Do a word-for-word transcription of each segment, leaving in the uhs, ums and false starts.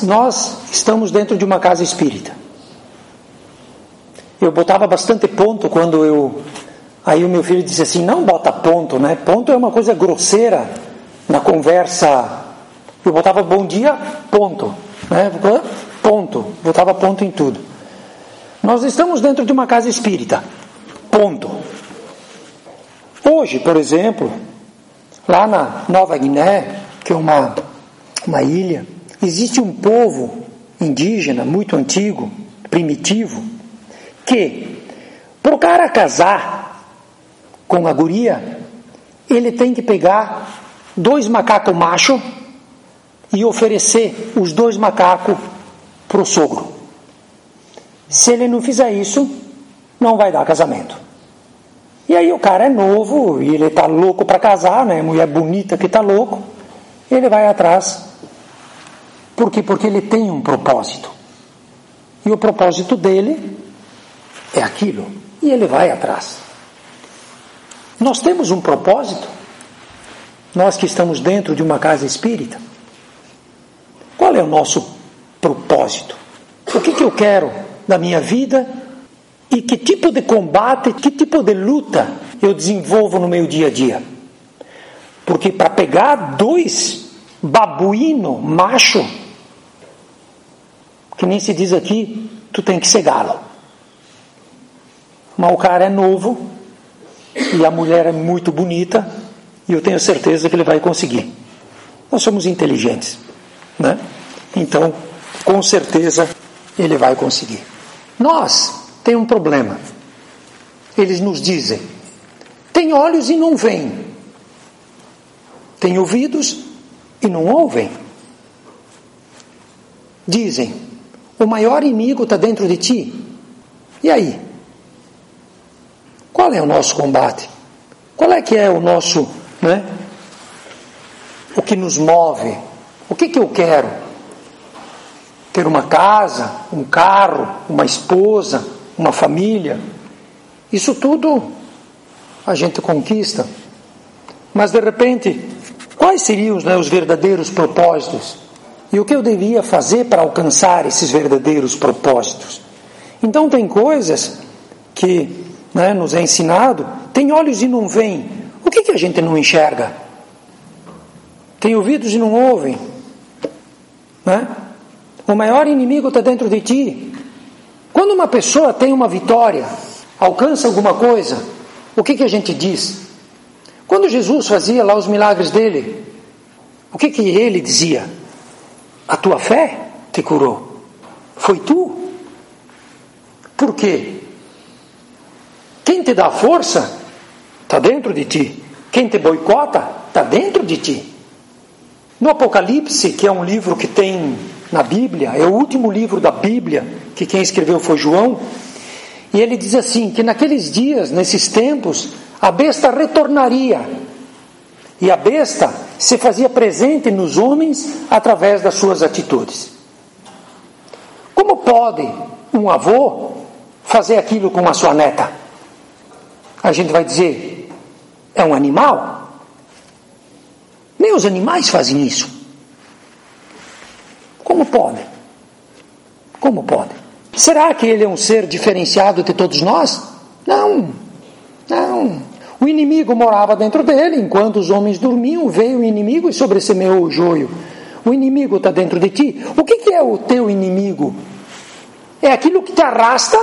Nós estamos dentro de uma casa espírita. Eu botava bastante ponto quando eu... Aí o meu filho disse assim, não bota ponto, né? Ponto é uma coisa grosseira na conversa. Eu botava bom dia, ponto, né? Ponto, botava ponto em tudo. Nós estamos dentro de uma casa espírita, ponto. Hoje, por exemplo, lá na Nova Guiné, que é uma, uma ilha, existe um povo indígena muito antigo, primitivo, que, para o cara casar com a guria, ele tem que pegar dois macacos machos e oferecer os dois macacos para o sogro. Se ele não fizer isso, não vai dar casamento. E aí o cara é novo, e ele está louco para casar, né? Mulher bonita que está louco, ele vai atrás. Por quê? Porque ele tem um propósito. E o propósito dele é aquilo. E ele vai atrás. Nós temos um propósito. Nós que estamos dentro de uma casa espírita. Qual é o nosso propósito? O que, que eu quero da minha vida? E que tipo de combate, que tipo de luta eu desenvolvo no meu dia a dia? Porque para pegar dois babuíno macho, que nem se diz aqui, tu tem que cegá-lo. Mas o cara é novo e a mulher é muito bonita e eu tenho certeza que ele vai conseguir. Nós somos inteligentes, né? Então, com certeza, ele vai conseguir. Nós tem um problema. Eles nos dizem, tem olhos e não veem, tem ouvidos e não ouvem. Dizem, o maior inimigo está dentro de ti. E aí? Qual é o nosso combate? Qual é que é o nosso, né? O que nos move? O que que eu quero? Ter uma casa, um carro, uma esposa, uma família, isso tudo a gente conquista, mas de repente, quais seriam, né, os verdadeiros propósitos? E o que eu devia fazer para alcançar esses verdadeiros propósitos? Então tem coisas que, né, nos é ensinado, tem olhos e não veem. O que, que a gente não enxerga? Tem ouvidos e não ouvem, né? O maior inimigo está dentro de ti. Quando uma pessoa tem uma vitória, alcança alguma coisa, o que, que a gente diz? Quando Jesus fazia lá os milagres dele, o que, que ele dizia? A tua fé te curou. Foi tu. Por quê? Quem te dá força está dentro de ti. Quem te boicota está dentro de ti. No Apocalipse, que é um livro que tem na Bíblia, é o último livro da Bíblia, que quem escreveu foi João, e ele diz assim, que naqueles dias, nesses tempos, a besta retornaria, e a besta se fazia presente nos homens através das suas atitudes. Como pode um avô fazer aquilo com a sua neta? A gente vai dizer, é um animal? Nem os animais fazem isso. Como pode? Como pode? Será que ele é um ser diferenciado de todos nós? Não, não. O inimigo morava dentro dele, enquanto os homens dormiam, veio o inimigo e sobressemeou o joio. O inimigo está dentro de ti. O que, que é o teu inimigo? É aquilo que te arrasta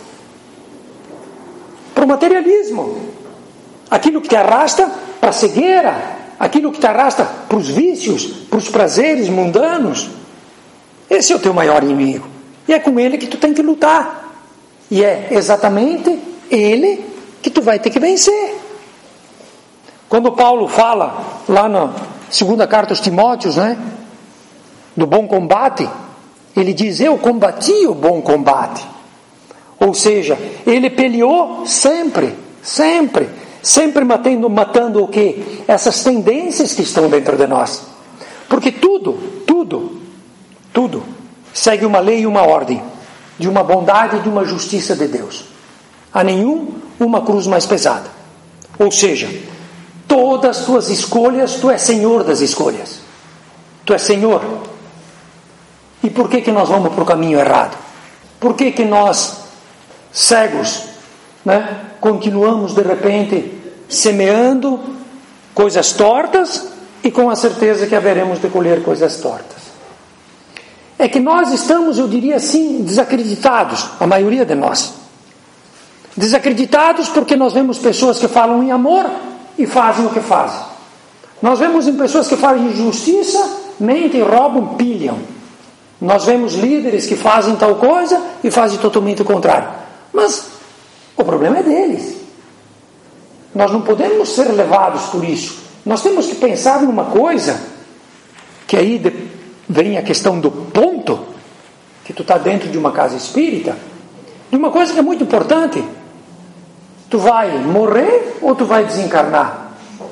para o materialismo, aquilo que te arrasta para a cegueira, aquilo que te arrasta para os vícios, para os prazeres mundanos. Esse é o teu maior inimigo. E é com ele que tu tem que lutar. E é exatamente ele que tu vai ter que vencer. Quando Paulo fala lá na segunda carta aos Timóteos, né, do bom combate, ele diz, eu combati o bom combate. Ou seja, ele peleou sempre, sempre, sempre matando, matando o quê? Essas tendências que estão dentro de nós. Porque tudo, tudo, Tudo segue uma lei e uma ordem, de uma bondade e de uma justiça de Deus. A nenhum uma cruz mais pesada. Ou seja, todas as tuas escolhas, tu és senhor das escolhas. Tu és senhor. E por que que nós vamos para o caminho errado? Por que que nós, cegos, né, continuamos de repente semeando coisas tortas e com a certeza que haveremos de colher coisas tortas? É que nós estamos, eu diria assim, desacreditados, a maioria de nós. Desacreditados porque nós vemos pessoas que falam em amor e fazem o que fazem. Nós vemos em pessoas que falam em justiça, mentem, roubam, pilham. Nós vemos líderes que fazem tal coisa e fazem totalmente o contrário. Mas o problema é deles. Nós não podemos ser levados por isso. Nós temos que pensar numa coisa, que aí vem a questão do ponto, que tu está dentro de uma casa espírita, de uma coisa que é muito importante. Tu vai morrer ou tu vai desencarnar?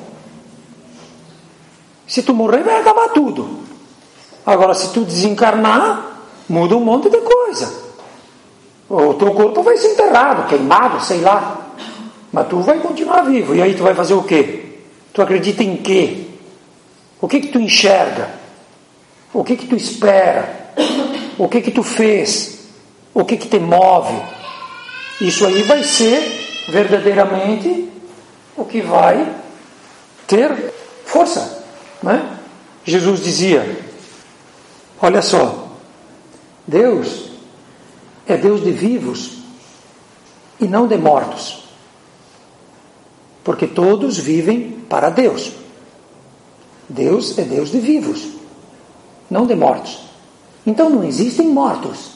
Se tu morrer, vai acabar tudo. Agora, se tu desencarnar, muda um monte de coisa. O teu corpo vai ser enterrado, queimado, sei lá. Mas tu vai continuar vivo. E aí tu vai fazer o quê? Tu acredita em quê? O que que tu enxerga? O que que tu espera? O que que tu fez? O que que te move? Isso aí vai ser verdadeiramente o que vai ter força, né? Jesus dizia, olha só, Deus é Deus de vivos e não de mortos, porque todos vivem para Deus. Deus é Deus de vivos, não de mortos. Então não existem mortos,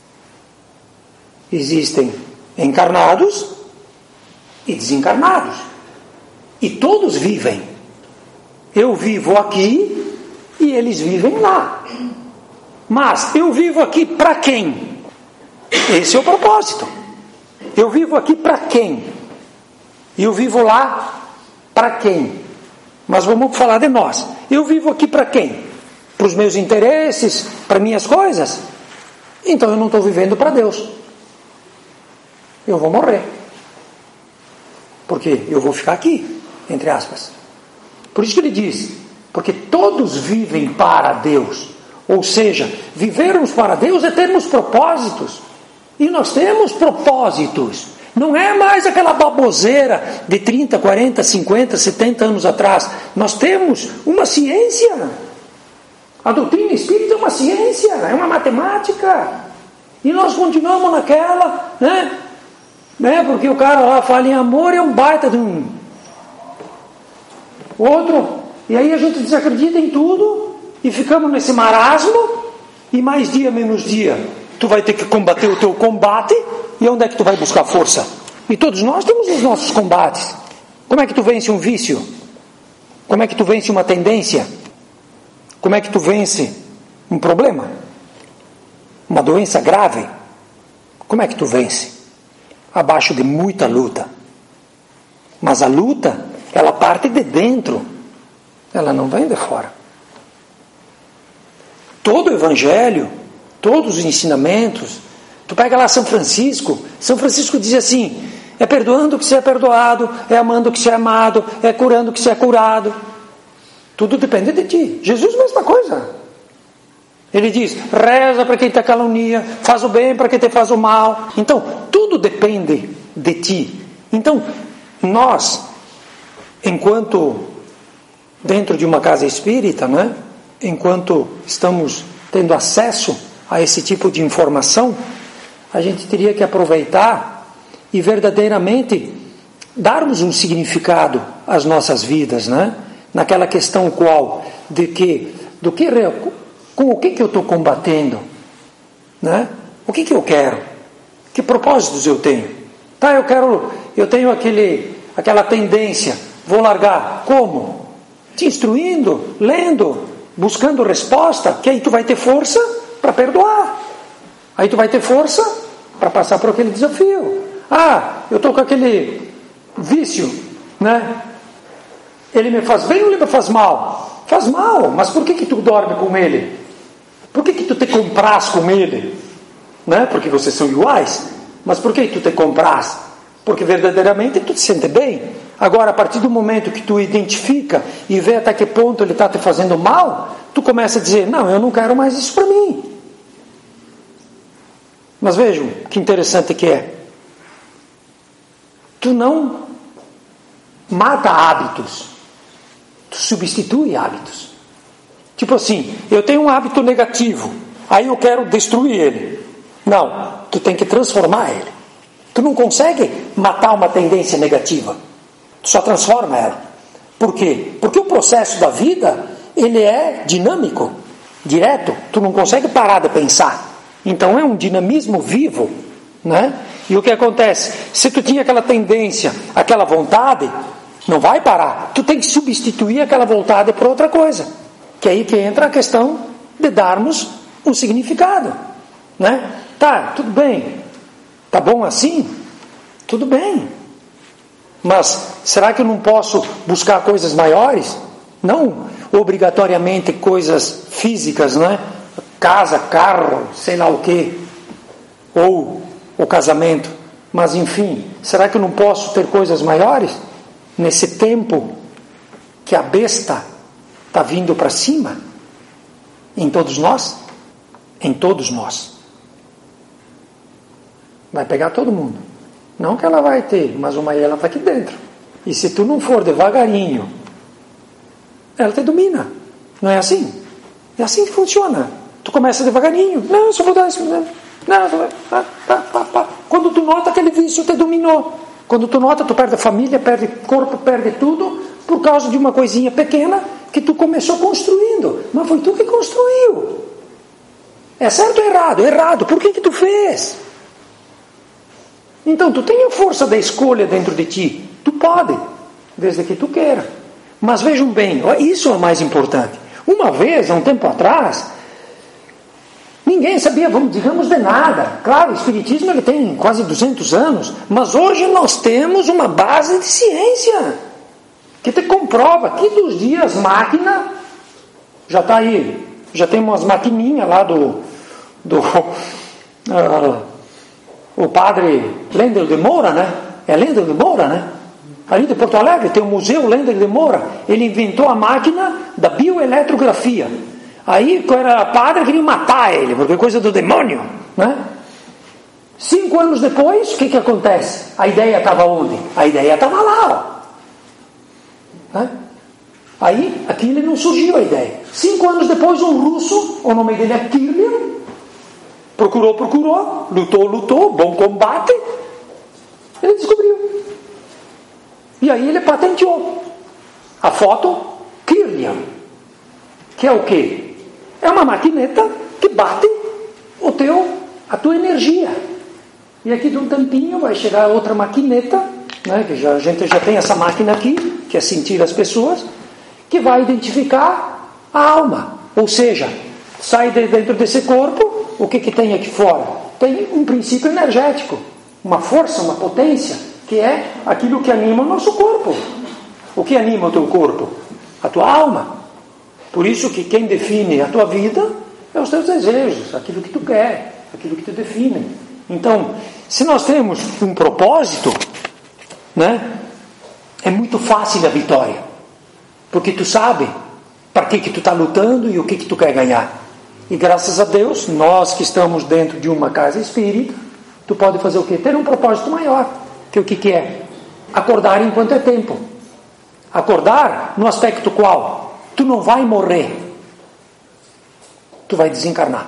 existem encarnados e desencarnados, e todos vivem. Eu vivo aqui e eles vivem lá. Mas eu vivo aqui para quem? Esse é o propósito. Eu vivo aqui para quem? E eu vivo lá para quem? Mas vamos falar de nós. Eu vivo aqui para quem? Para os meus interesses? Para minhas coisas? Então eu não estou vivendo para Deus. Eu vou morrer. Porque eu vou ficar aqui, entre aspas. Por isso que ele diz, porque todos vivem para Deus. Ou seja, vivermos para Deus é termos propósitos. E nós temos propósitos. Não é mais aquela baboseira de trinta, quarenta, cinquenta, setenta anos atrás. Nós temos uma ciência. A doutrina espírita é uma ciência, é uma matemática. E nós continuamos naquela, né? né? Porque o cara lá fala em amor, é um baita de um outro. E aí a gente desacredita em tudo e ficamos nesse marasmo. E mais dia, menos dia, tu vai ter que combater o teu combate. E onde é que tu vai buscar força? E todos nós temos os nossos combates. Como é que tu vence um vício? Como é que tu vence uma tendência? Como é que tu vence um problema? Uma doença grave? Como é que tu vence? Abaixo de muita luta. Mas a luta, ela parte de dentro. Ela não vem de fora. Todo o evangelho, todos os ensinamentos, tu pega lá São Francisco, São Francisco diz assim, é perdoando que se é perdoado, é amando que se é amado, é curando que se é curado. Tudo depende de ti. Jesus, mesma coisa. Ele diz, reza para quem te calunia, faz o bem para quem te faz o mal. Então, tudo depende de ti. Então, nós, enquanto dentro de uma casa espírita, né, enquanto estamos tendo acesso a esse tipo de informação, a gente teria que aproveitar e verdadeiramente darmos um significado às nossas vidas, né? Naquela questão qual, de que, do que, com o que, que eu estou combatendo, né? O que, que eu quero? Que propósitos eu tenho? Tá, eu quero, eu tenho aquele, aquela tendência, vou largar, como? Te instruindo, lendo, buscando resposta, que aí tu vai ter força para perdoar. Aí tu vai ter força para passar por aquele desafio. Ah, eu estou com aquele vício, né? Ele me faz bem ou ele me faz mal? Faz mal, mas por que que tu dorme com ele? Por que que tu te compras com ele? Né? Porque vocês são iguais. Mas por que tu te compras? Porque verdadeiramente tu te sente bem. Agora, a partir do momento que tu identifica e vê até que ponto ele está te fazendo mal, tu começa a dizer, não, eu não quero mais isso para mim. Mas vejam que interessante que é. Tu não mata hábitos, tu substitui hábitos. Tipo assim, eu tenho um hábito negativo, aí eu quero destruir ele. Não, tu tem que transformar ele. Tu não consegue matar uma tendência negativa, tu só transforma ela. Por quê? Porque o processo da vida, ele é dinâmico, direto, tu não consegue parar de pensar. Então é um dinamismo vivo, né? E o que acontece? Se tu tinha aquela tendência, aquela vontade, não vai parar. Tu tem que substituir aquela vontade por outra coisa. Que é aí que entra a questão de darmos um significado, né? Tá, tudo bem. Tá bom assim? Tudo bem. Mas será que eu não posso buscar coisas maiores? Não obrigatoriamente coisas físicas, né? Casa, carro, sei lá o quê. Ou o casamento. Mas enfim, será que eu não posso ter coisas maiores? Nesse tempo que a besta está vindo para cima? Em todos nós? Em todos nós. Vai pegar todo mundo. Não que ela vai ter, mas uma ela está aqui dentro. E se tu não for devagarinho, ela te domina. Não é assim? É assim que funciona. Tu começa devagarinho. Não, só vou dar isso. Não, não, pá, pá, pá, pá. Quando tu nota, aquele vício te dominou. Quando tu nota, tu perde a família, perde corpo, perde tudo, por causa de uma coisinha pequena que tu começou construindo. Mas foi tu que construiu. É certo ou errado? Errado. Por que que tu fez? Então, tu tem a força da escolha dentro de ti. Tu pode, desde que tu queira. Mas vejam bem, isso é o mais importante. Uma vez, há um tempo atrás, ninguém sabia, vamos, digamos, de nada. Claro, o Espiritismo ele tem quase duzentos anos, mas hoje nós temos uma base de ciência que te comprova que dos dias máquina, já está aí, já tem umas maquininhas lá do, do uh, o padre Lendel de Moura, né? É Lendel de Moura, né? Ali de Porto Alegre tem o Museu Lendel de Moura. Ele inventou a máquina da bioeletrografia. Aí, quando era padre, queria matar ele, porque é coisa do demônio, né? Cinco anos depois, o que que acontece? A ideia estava onde? A ideia estava lá, ó. Né? Aí, aqui ele não surgiu a ideia. Cinco anos depois, um russo, o nome dele é Kirlian, procurou, procurou, lutou, lutou, bom combate, ele descobriu. E aí ele patenteou a foto Kirlian, que é o quê? É uma maquineta que bate o teu, a tua energia. E aqui de um tampinho vai chegar outra maquineta, né, que já, a gente já tem essa máquina aqui, que é sentir as pessoas, que vai identificar a alma. Ou seja, sai de dentro desse corpo, o que, que tem aqui fora? Tem um princípio energético, uma força, uma potência, que é aquilo que anima o nosso corpo. O que anima o teu corpo? A tua alma. Por isso que quem define a tua vida é os teus desejos, aquilo que tu quer, aquilo que te define. Então, se nós temos um propósito, né, é muito fácil a vitória, porque tu sabe para que que tu está lutando e o que que tu quer ganhar. E graças a Deus, nós que estamos dentro de uma casa espírita, tu pode fazer o quê? Ter um propósito maior, que o que que é? Acordar enquanto é tempo. Acordar no aspecto qual? Tu não vai morrer, tu vai desencarnar.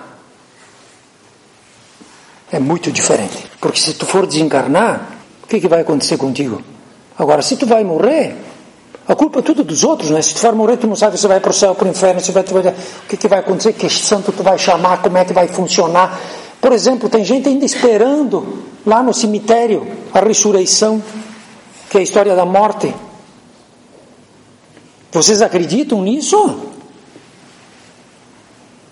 É muito diferente, porque se tu for desencarnar, o que que vai acontecer contigo? Agora, se tu vai morrer, a culpa é tudo dos outros, né? Se tu for morrer, tu não sabe se vai para o céu, para o inferno, se vai, tu vai, o que que vai acontecer, que santo tu vai chamar, como é que vai funcionar. Por exemplo, tem gente ainda esperando lá no cemitério a ressurreição, que é a história da morte. Vocês acreditam nisso?